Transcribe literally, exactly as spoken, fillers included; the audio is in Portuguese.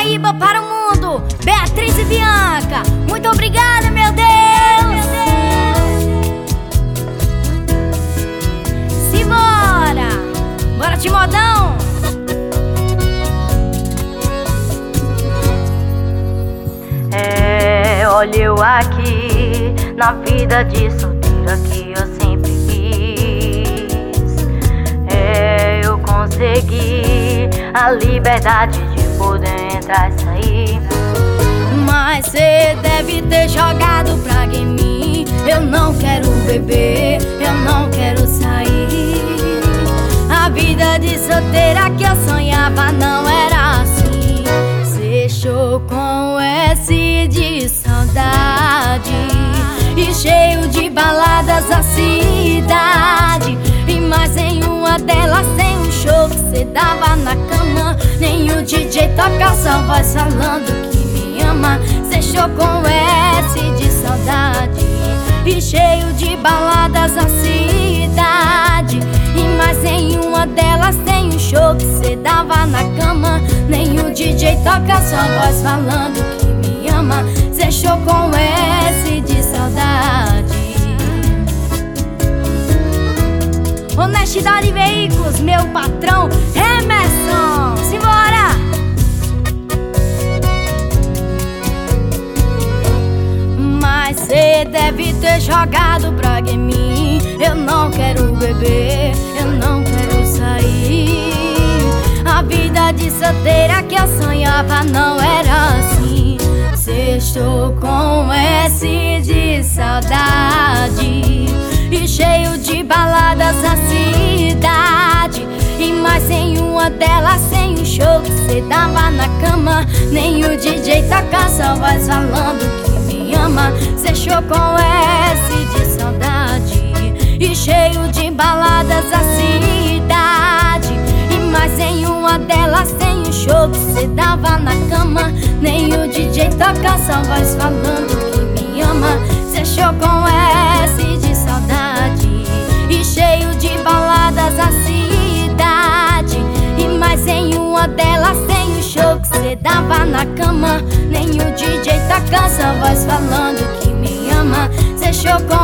Paraíba para o mundo, Beatriz e Bianca. Muito obrigada, meu Deus. Simbora, bora Timodão. É, olha eu aqui na vida de solteira que eu sempre quis. É, eu consegui a liberdade de poder entrar e sair. Mas cê deve ter jogado praga em mim. Eu não quero beber, eu não quero sair. A vida de solteira que eu sonhava não era assim. Cê show com S de saudade e cheio de baladas a cidade. E mais em uma delas tem um show que cê dava na cama. Nem o D J toca sua voz falando que me ama. Cê show com S de saudade e cheio de baladas a cidade. E mais em uma delas tem um show que cê dava na cama. Nem o D J toca sua voz falando que me ama. Cê show com S de saudade. Honestidade Veículos, meu patrão Emerson. Simbora! Mas cê deve ter jogado praga em mim. Eu não quero beber, eu não quero sair. A vida de solteira que eu sonhava não era assim. Cê estou com S de saudade e cheio de baladas na cidade. E mais em uma delas tem um show que cê dava na cama. Nem o D J toca sua voz falando que me ama. Cê show com S de saudade e cheio de baladas na cidade. E mais em uma delas tem um show que cê dava na cama. Nem o D J toca sua voz falando que me ama. Cê show com S de saudade e cheio de baladas na cidade. E mais em uma delas tem um show que cê dava na cama. Nem o D J toca sua voz falando que me ama. Cê show com